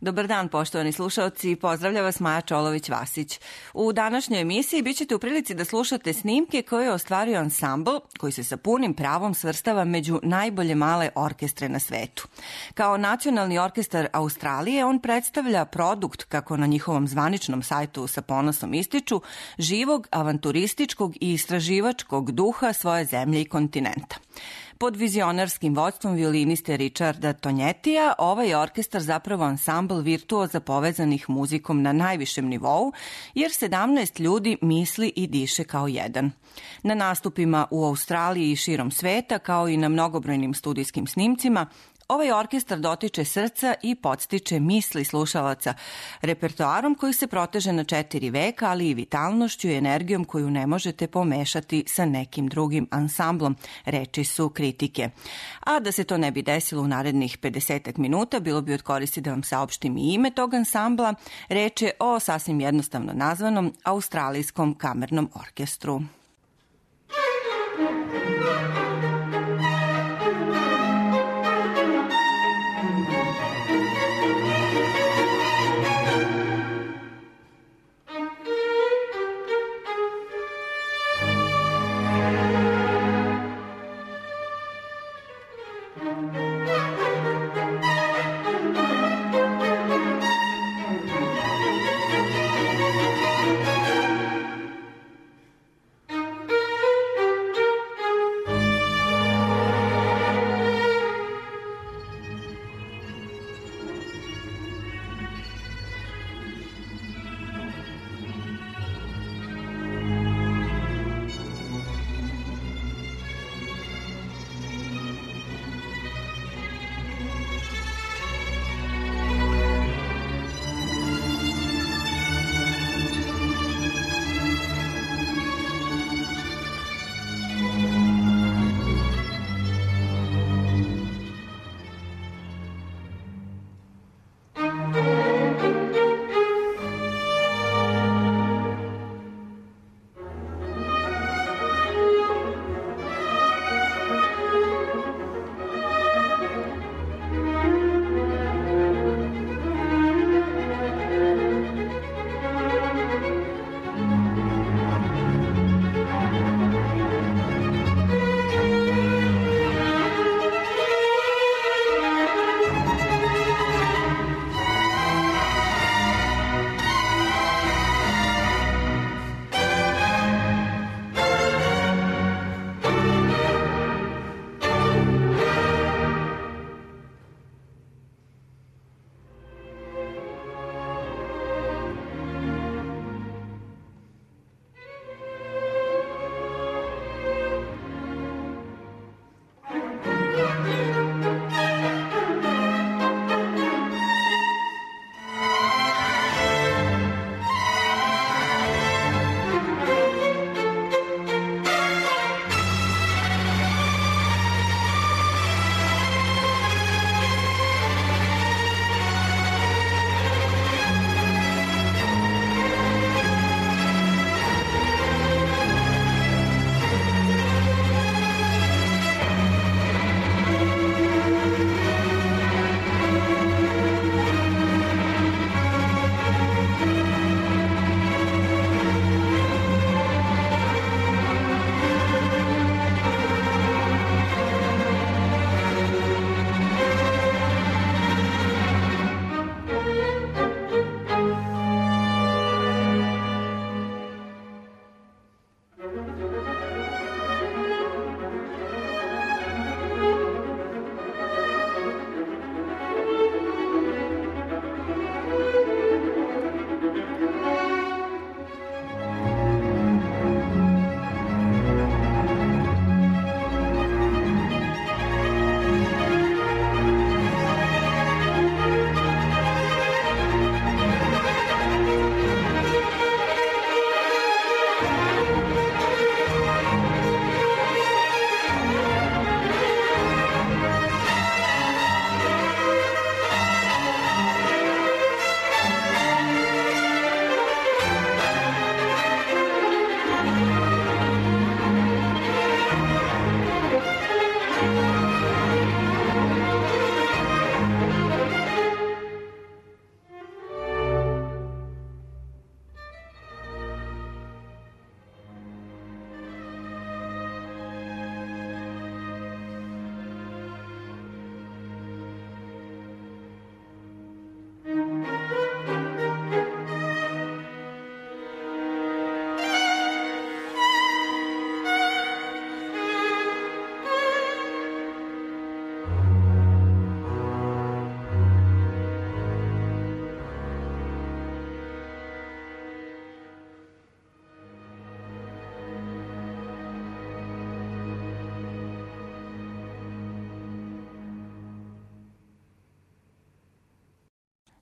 Dobar dan, poštovani slušaoci, pozdravlja vas Maja Čolović-Vasić. U današnjoj emisiji bit ćete u prilici da slušate snimke koje je ostvario ansambl koji se sa punim pravom svrstava među najbolje male orkestre na svetu. Kao nacionalni orkestar Australije, on predstavlja produkt, kako na njihovom zvaničnom sajtu sa ponosom ističu, živog, avanturističkog i istraživačkog duha svoje zemlje i kontinenta. Pod vizionarskim vođstvom violiniste Richarda Tonjetija, ovaj orkestar zapravo ansambl virtuoza povezanih muzikom na najvišem nivou, jer 17 ljudi misli i diše kao jedan. Na nastupima u Australiji i širom sveta, kao i na mnogobrojnim studijskim snimcima, ovaj orkestar dotiče srca i podstiče misli slušalaca repertoarom koji se proteže na 4 veka, ali i vitalnošću i energijom koju ne možete pomešati sa nekim drugim ansamblom, reči su kritike. A da se to ne bi desilo u narednih 50 minuta, bilo bi od koristi da vam saopštim i ime tog ansambla. Reč je o sasvim jednostavno nazvanom Australijskom kamernom orkestru.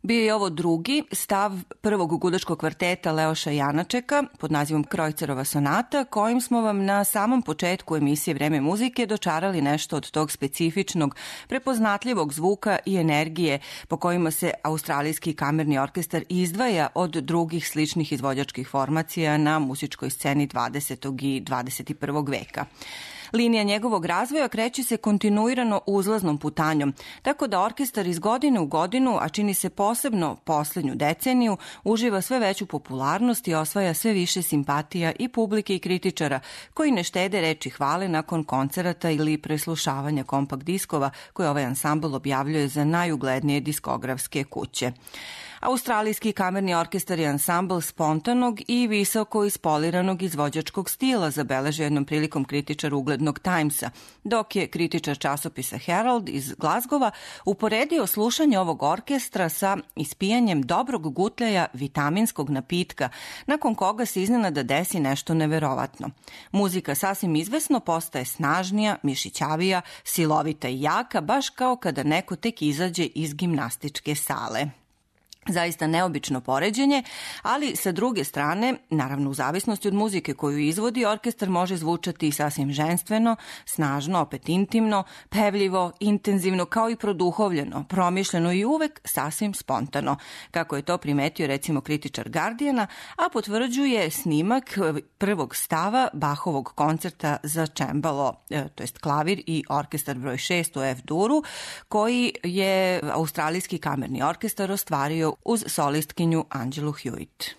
Bio je ovo drugi stav prvog gudačkog kvarteta Leoša Janačeka pod nazivom Krojcerova sonata, kojim smo vam na samom početku emisije Vreme muzike dočarali nešto od tog specifičnog, prepoznatljivog zvuka i energije po kojima se Australijski kamerni orkestar izdvaja od drugih sličnih izvođačkih formacija na muzičkoj sceni 20. i 21. veka. Linija njegovog razvoja kreće se kontinuirano uzlaznom putanjom, tako da orkestar iz godine u godinu, a čini se posebno poslednju deceniju, uživa sve veću popularnost i osvaja sve više simpatija i publike i kritičara, koji ne štede reči hvale nakon koncerata ili preslušavanja kompakt diskova koje ovaj ansambl objavljuje za najuglednije diskografske kuće. Australijski kamerni orkestar je ansambl spontanog i visoko ispoliranog izvođačkog stila, zabeležio jednom prilikom kritičar uglednog Timesa, dok je kritičar časopisa Herald iz Glazgova uporedio slušanje ovog orkestra sa ispijanjem dobrog gutljaja vitaminskog napitka, nakon koga se iznenada desi nešto neverovatno. Muzika sasvim izvesno postaje snažnija, mišićavija, silovita i jaka, baš kao kada neko tek izađe iz gimnastičke sale. Zaista neobično poređenje, ali sa druge strane, naravno u zavisnosti od muzike koju izvodi, orkestar može zvučati sasvim ženstveno, snažno, opet intimno, pevljivo, intenzivno, kao i produhovljeno, promišljeno i uvek sasvim spontano, kako je to primetio recimo kritičar Guardiana, a potvrđuje snimak prvog stava Bachovog koncerta za čembalo, to jest klavir i orkestar broj 6 u F-duru, koji je Australijski kamerni orkestar ostvario uz solistkinju Angelu Hewitt.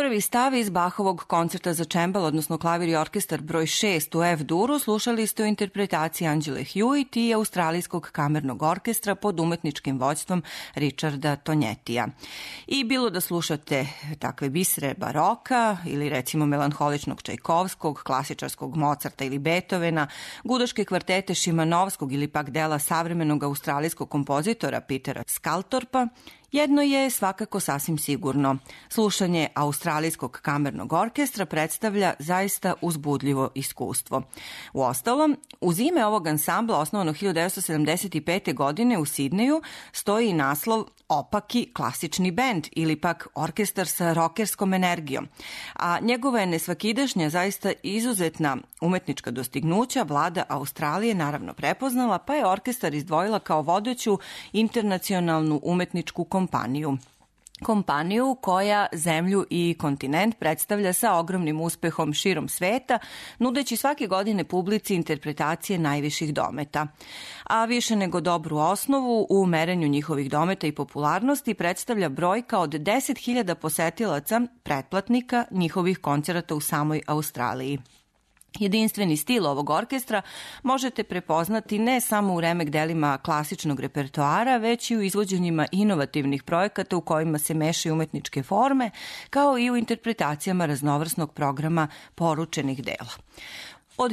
prvi stav iz Bachovog koncerta za čembal, odnosno klavir i orkestar broj 6 u F-duru, slušali ste u interpretaciji Angele Hewitt i Australijskog kamernog orkestra pod umetničkim vođstvom Richarda Tonjettija. I bilo da slušate takve bisere baroka ili recimo melanholičnog Čajkovskog, klasičarskog Mozarta ili Beethovena, gudaške kvartete Šimanovskog ili pak dela savremenog australijskog kompozitora Petera Skaltorpa, jedno je svakako sasvim sigurno. Slušanje Australijskog kamernog orkestra predstavlja zaista uzbudljivo iskustvo. Uostalom, uz ime ovog ansambla, osnovano 1975. godine u Sidneju, stoji i naslov opaki klasični bend ili pak orkestar sa rokerskom energijom. A njegova je nesvakidašnja, zaista izuzetna umetnička dostignuća vlada Australije naravno prepoznala, pa je orkestar izdvojila kao vodeću internacionalnu umetničku kompaniju. Kompaniju koja zemlju i kontinent predstavlja sa ogromnim uspehom širom sveta, nudeći svake godine publici interpretacije najviših dometa. A više nego dobru osnovu u merenju njihovih dometa i popularnosti predstavlja brojka od 10.000 posetilaca, pretplatnika njihovih koncerata u samoj Australiji. Jedinstveni stil ovog orkestra možete prepoznati ne samo u remek delima klasičnog repertoara, već i u izvođenjima inovativnih projekata u kojima se mešaju umetničke forme, kao i u interpretacijama raznovrsnog programa poručenih dela. Od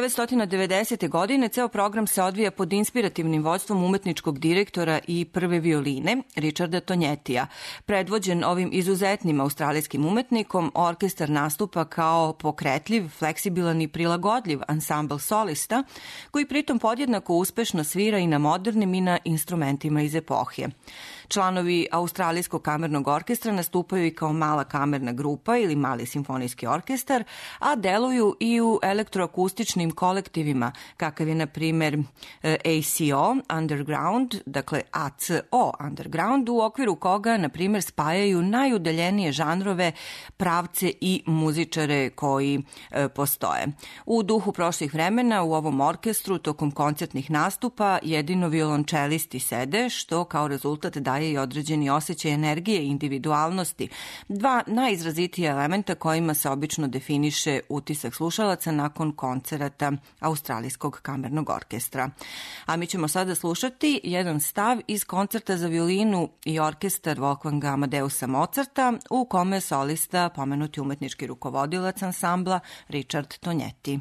1990. godine ceo program se odvija pod inspirativnim vođstvom umetničkog direktora i prve violine Richarda Tonjettija. Predvođen ovim izuzetnim australijskim umetnikom, orkestar nastupa kao pokretljiv, fleksibilan i prilagodljiv ansambl solista, koji pritom podjednako uspešno svira i na modernim i na instrumentima iz epohe. Članovi Australijskog kamernog orkestra nastupaju i kao mala kamerna grupa ili mali simfonijski orkestar, a deluju i u elektroakustičnim kolektivima, kakav je, na primer, ACO Underground, dakle ACO Underground, u okviru koga, na primer, spajaju najudaljenije žanrove, pravce i muzičare koji postoje. U duhu prošlih vremena u ovom orkestru tokom koncertnih nastupa jedino violončelisti sede, što kao rezultat daje i određeni osjećaj energije i individualnosti, dva najizrazitija elementa kojima se obično definiše utisak slušalaca nakon koncerata Australijskog kamernog orkestra. A mi ćemo sada slušati jedan stav iz koncerta za violinu i orkestar Wolfganga Amadeusa Mozarta, u kome je solista pomenuti umetnički rukovodilac ansambla Richard Tonjetti.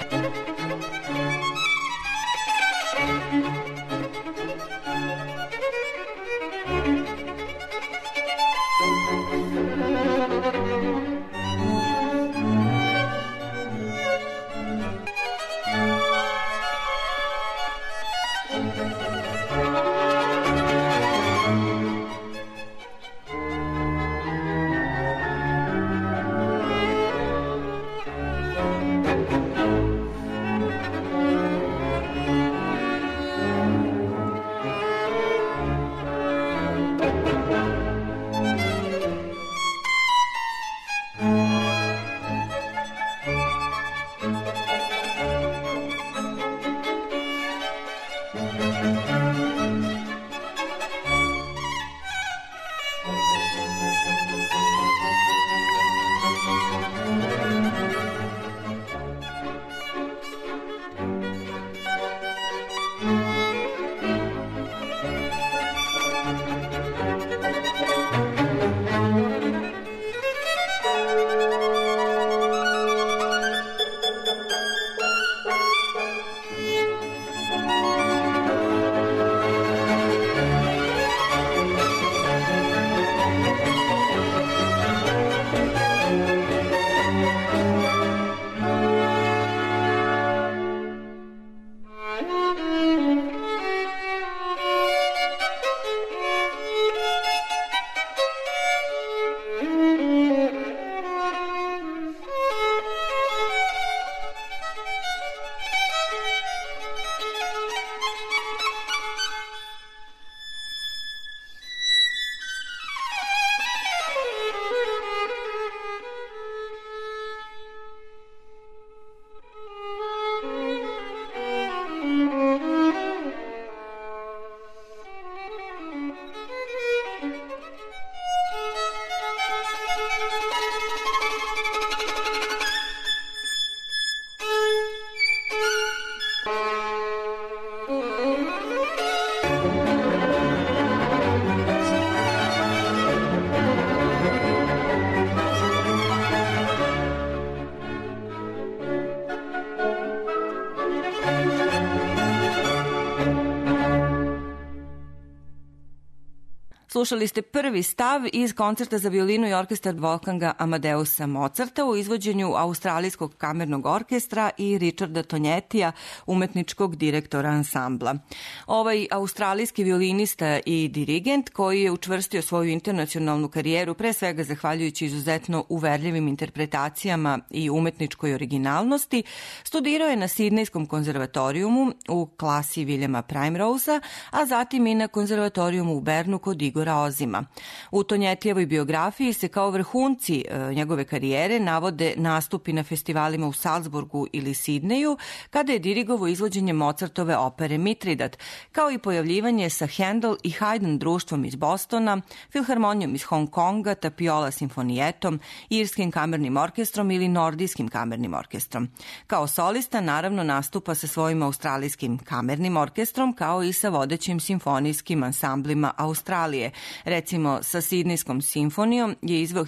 Slušali ste prvi stav iz koncerta za violinu i orkestar Wolfganga Amadeusa Mozarta u izvođenju Australijskog kamernog orkestra i Richarda Tonjettija, umetničkog direktora ansambla. Ovaj australijski violinista i dirigent, koji je učvrstio svoju internacionalnu karijeru pre svega zahvaljujući izuzetno uverljivim interpretacijama i umetničkoj originalnosti, studirao je na Sidnejskom konzervatorijumu u klasi Williama Primerosea, a zatim i na konzervatorijumu u Bernu kod Igora Ozima. U Tonjettijevoj biografiji se kao vrhunci njegove karijere navode nastupi na festivalima u Salzburgu ili Sidneju, kada je dirigovao izvođenje Mozartove opere Mitridat, kao i pojavljivanje sa Handel i Haydn društvom iz Bostona, Filharmonijom iz Hong Konga, Tapiola simfonijetom, Irskim kamernim orkestrom ili Nordijskim kamernim orkestrom. Kao solista naravno nastupa sa svojim Australijskim kamernim orkestrom, kao i sa vodećim simfonijskim ansamblima Australije. Recimo, sa Sidnejskom simfonijom je izveo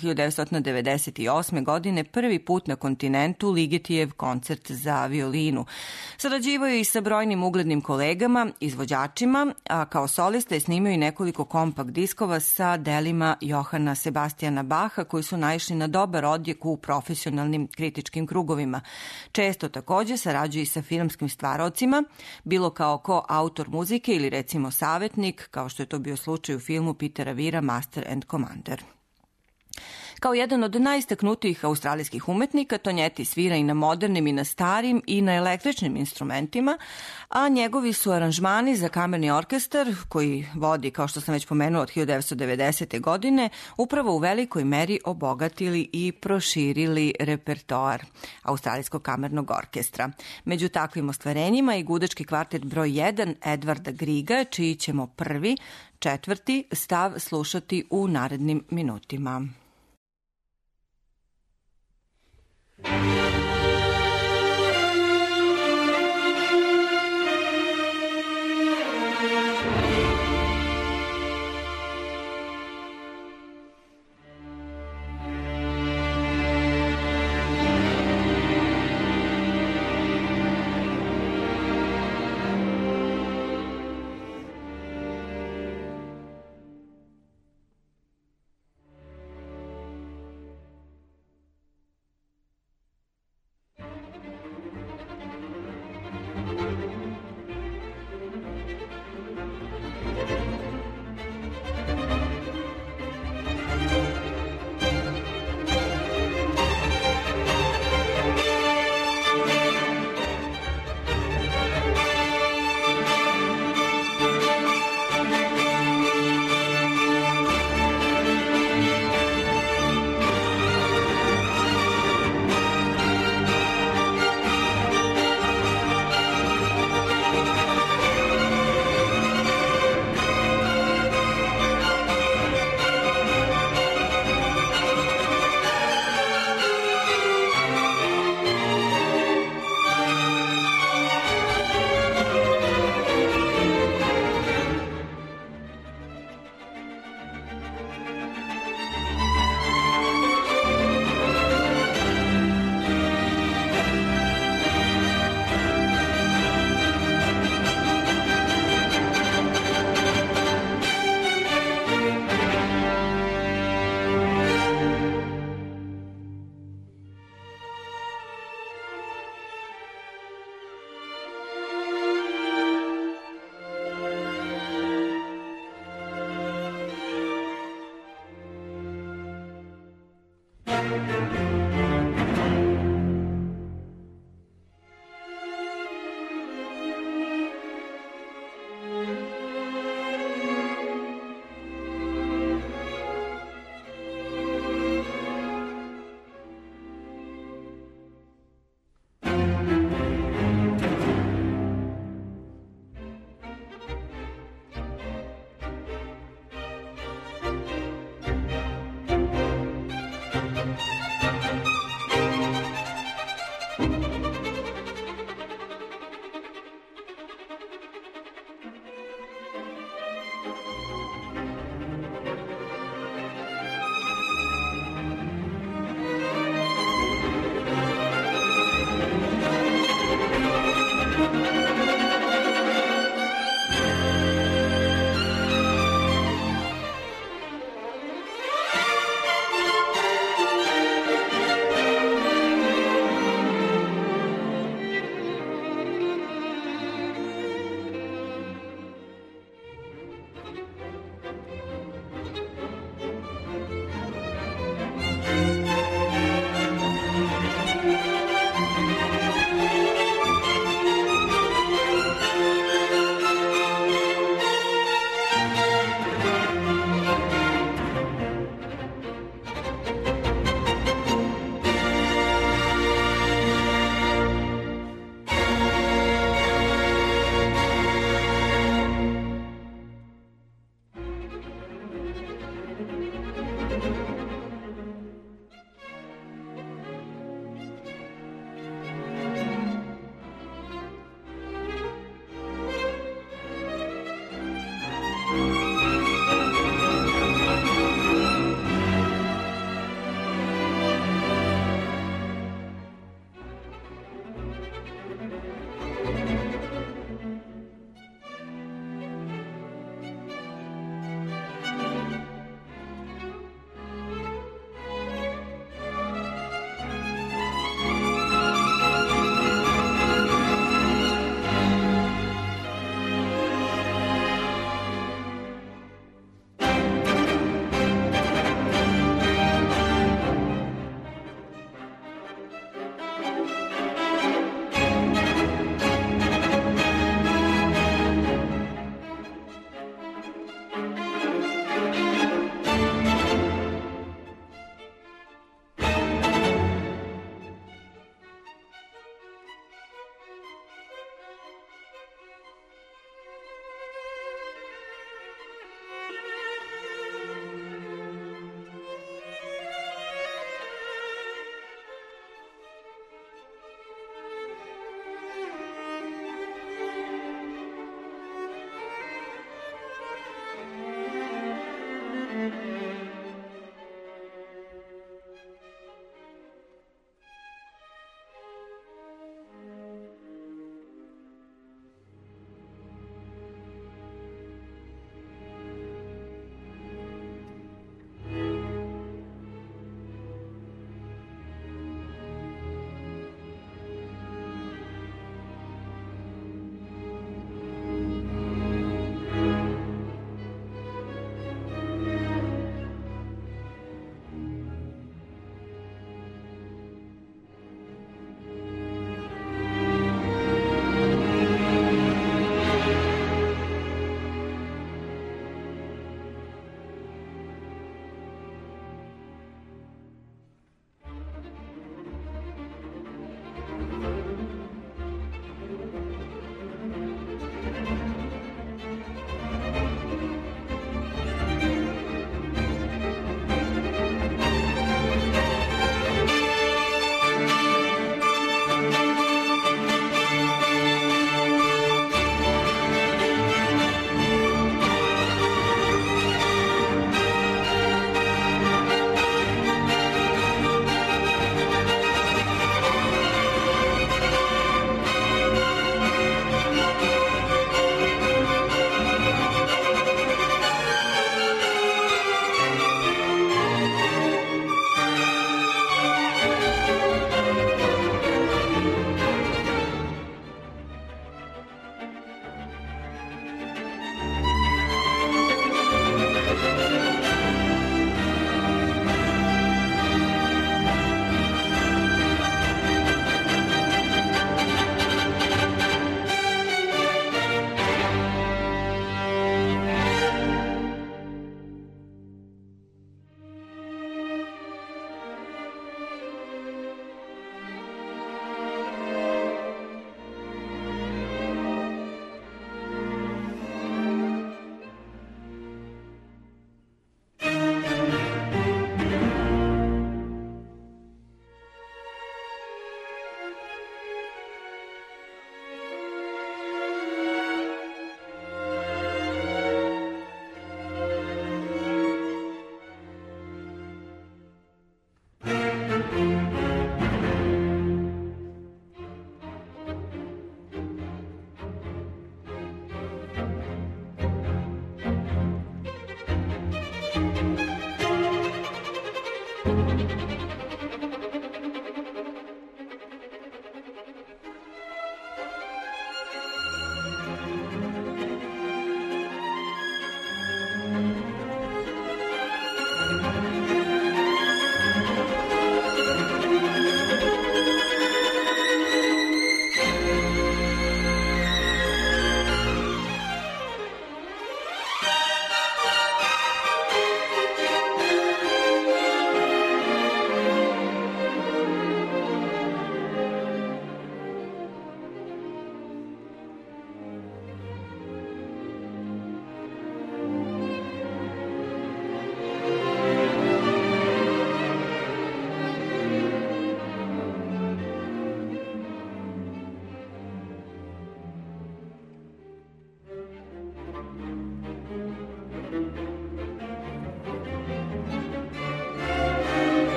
1998. godine prvi put na kontinentu Ligetijev koncert za violinu. Sarađivao je i sa brojnim uglednim kolegama, izvođačima, a kao solista je snimio i nekoliko kompakt diskova sa delima Johana Sebastijana Baha, koji su naišli na dobar odjek u profesionalnim kritičkim krugovima. Često takođe sarađuje i sa filmskim stvaraocima, bilo kao koautor muzike ili recimo savetnik, kao što je to bio slučaj u filmu Petera Weira Master and Commander. Kao jedan od najistaknutijih australijskih umetnika, Tonjetti svira i na modernim i na starim i na električnim instrumentima, a njegovi su aranžmani za kamerni orkestar, koji vodi, kao što sam već pomenula, od 1990. godine, upravo u velikoj meri obogatili i proširili repertoar Australijskog kamernog orkestra. Među takvim ostvarenjima i gudački kvartet broj 1 Edvarda Griga, čiji ćemo prvi, četvrti stav slušati u narednim minutima.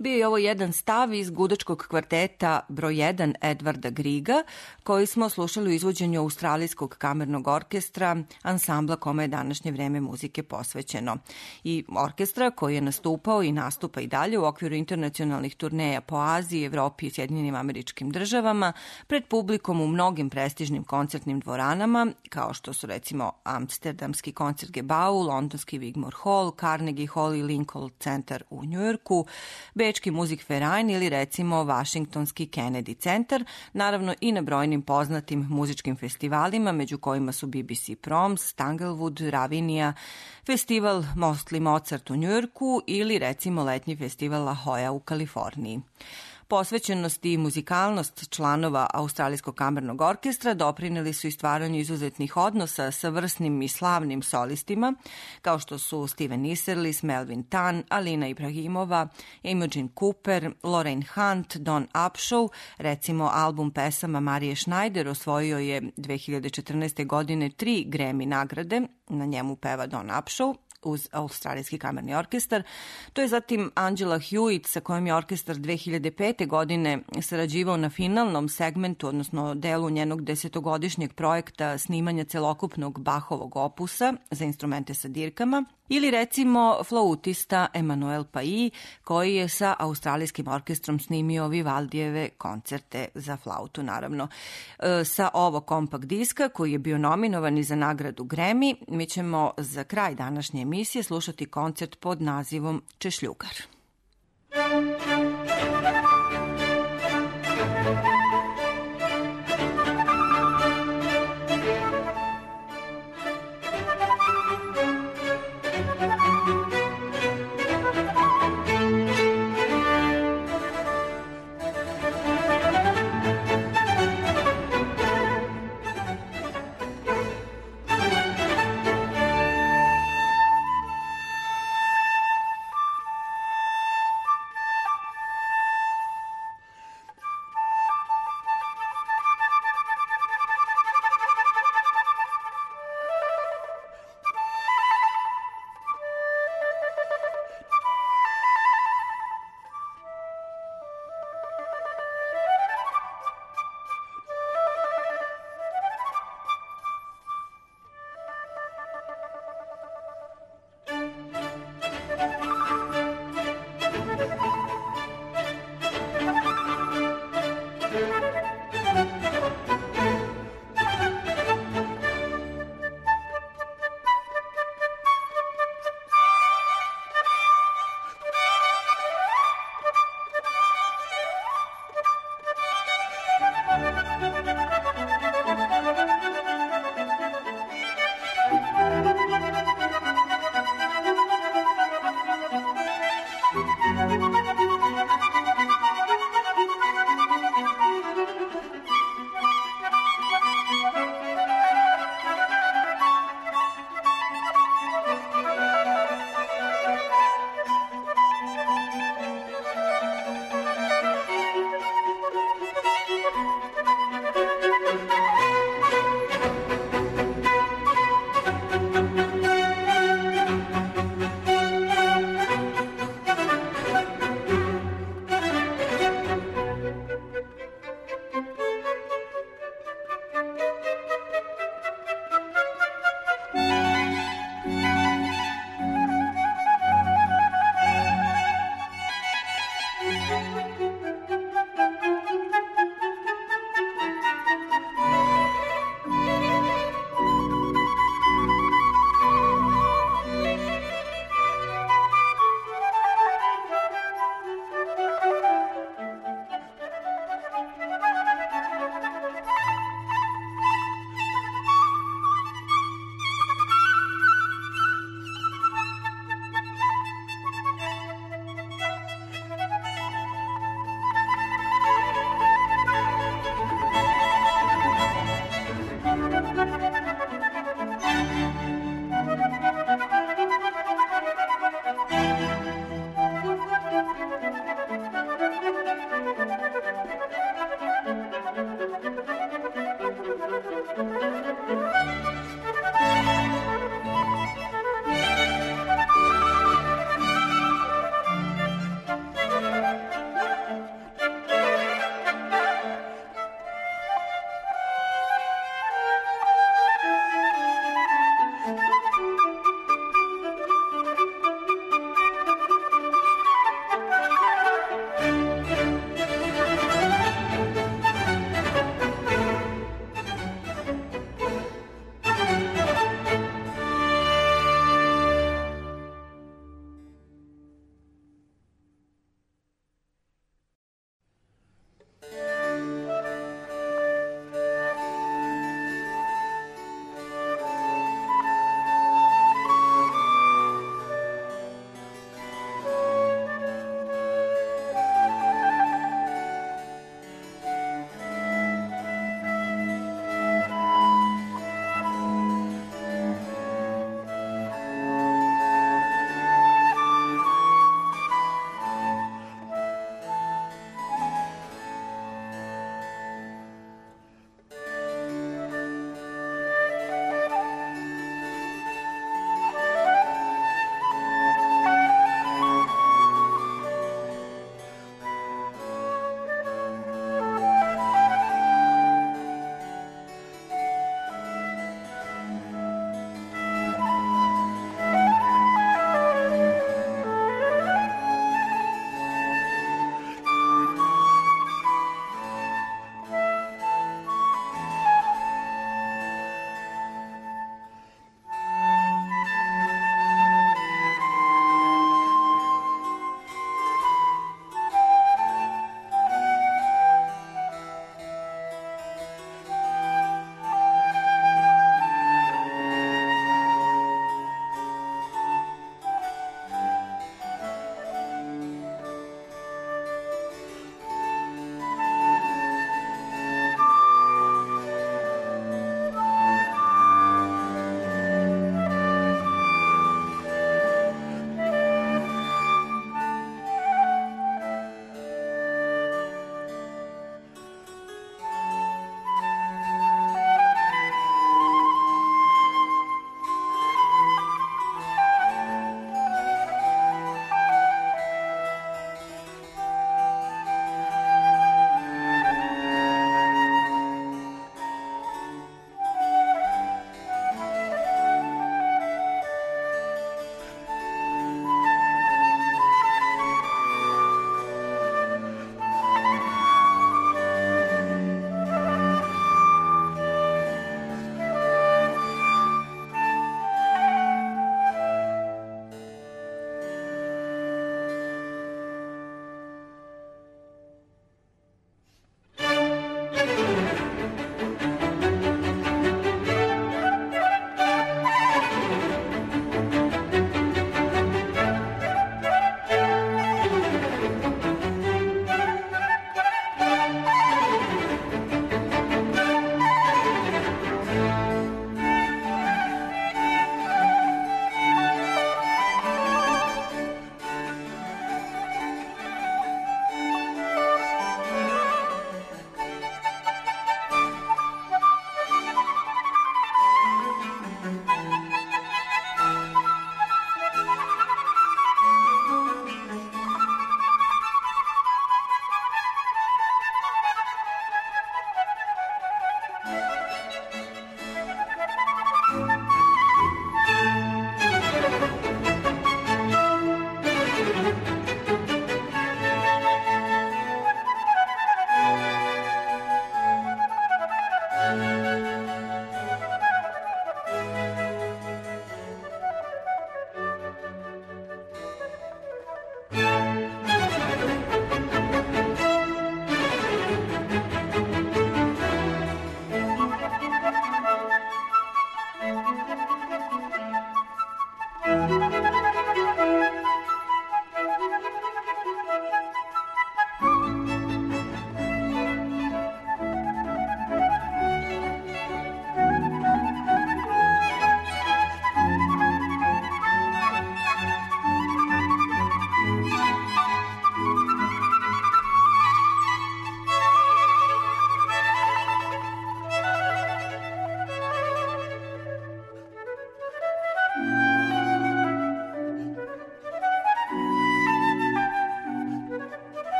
Bio je ovo jedan stav iz gudačkog kvarteta broj 1 Edvarda Griga, koji smo slušali u izvođenju Australijskog kamernog orkestra, ansambla kome je današnje vreme muzike posvećeno. I orkestra koji je nastupao i nastupa i dalje u okviru internacionalnih turneja po Aziji, Evropi i Sjedinjenim Američkim Državama, pred publikom u mnogim prestižnim koncertnim dvoranama, kao što su recimo Amsterdamski Koncertgebau, Londonski Wigmore Hall, Carnegie Hall i Lincoln Center u Njujorku, Bečki Musikverein ili recimo Vašingtonski Kennedy Centar, naravno i na brojnim poznatim muzičkim festivalima, među kojima su BBC Proms, Tanglewood, Ravinia, festival Mostly Mozart u Njujorku ili recimo letnji festival La Jolla u Kaliforniji. Posvećenost i muzikalnost članova Australijskog kamernog orkestra doprineli su i stvaranju izuzetnih odnosa sa vrsnim i slavnim solistima, kao što su Steven Isserlis, Melvin Tan, Alina Ibrahimova, Imogen Cooper, Lorraine Hunt, Don Upshaw. Recimo, album pesama Marije Schneider osvojio je 2014. godine 3 Grammy nagrade, na njemu peva Don Upshaw, uz Australijski kamerni orkestar. To je zatim Angela Hewitt, sa kojom je orkestar 2005. godine sarađivao na finalnom segmentu, odnosno delu njenog 10-godišnjeg projekta snimanja celokupnog Bachovog opusa za instrumente sa dirkama. Ili recimo flautista Emanuel Pai, koji je sa Australijskim orkestrom snimio Vivaldijeve koncerte za flautu, naravno. Sa ovog kompakt diska, koji je bio nominovan i za nagradu Grammy, mi ćemo za kraj današnje emisije slušati koncert pod nazivom Češljugar.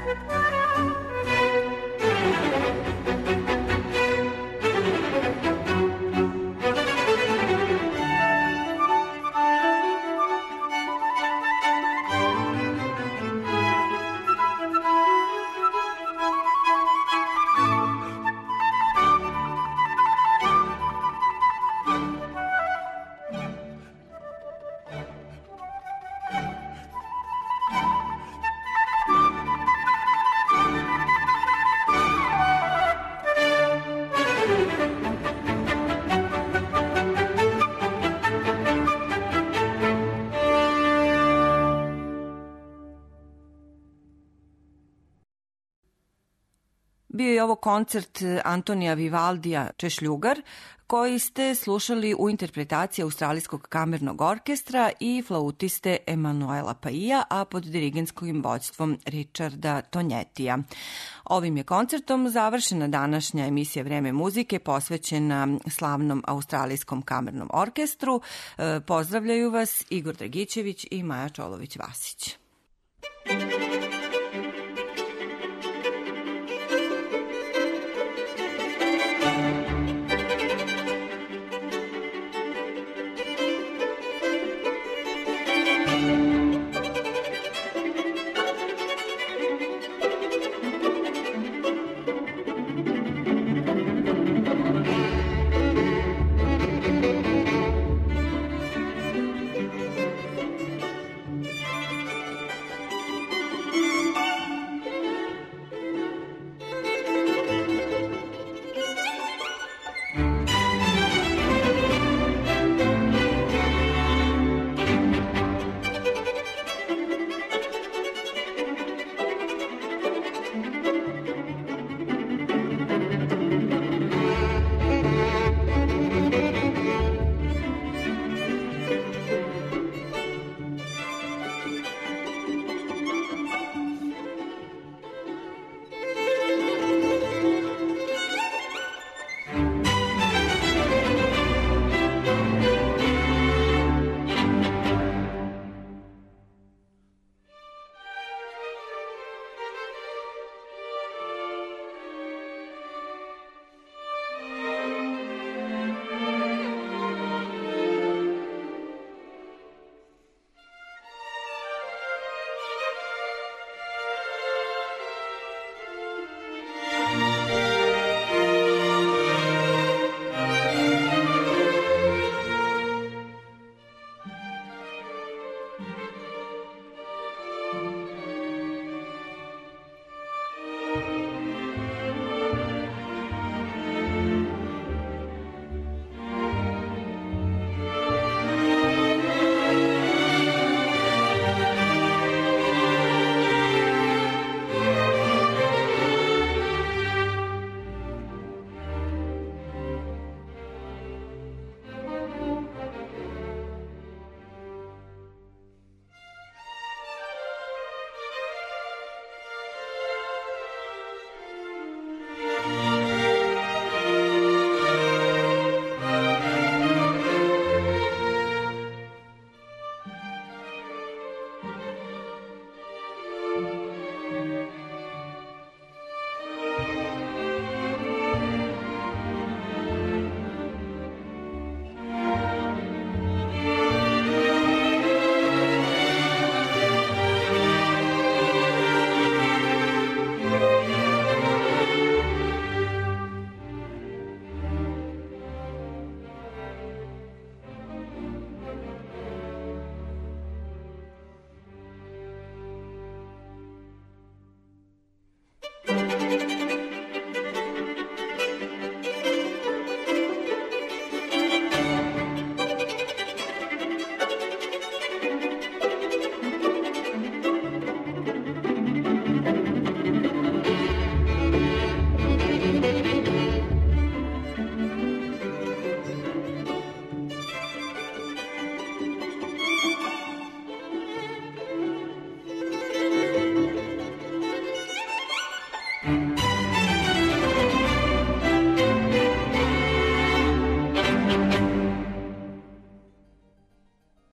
Bio je ovo koncert Antonija Vivaldija Češljugar, koji ste slušali u interpretaciji Australijskog kamernog orkestra i flautiste Emanuela Paija, a pod dirigentskim vođstvom Richarda Tonjetija. Ovim je koncertom završena današnja emisija Vreme muzike posvećena slavnom Australijskom kamernom orkestru. Pozdravljaju vas Igor Dragićević i Maja Čolović-Vasić. Thank you.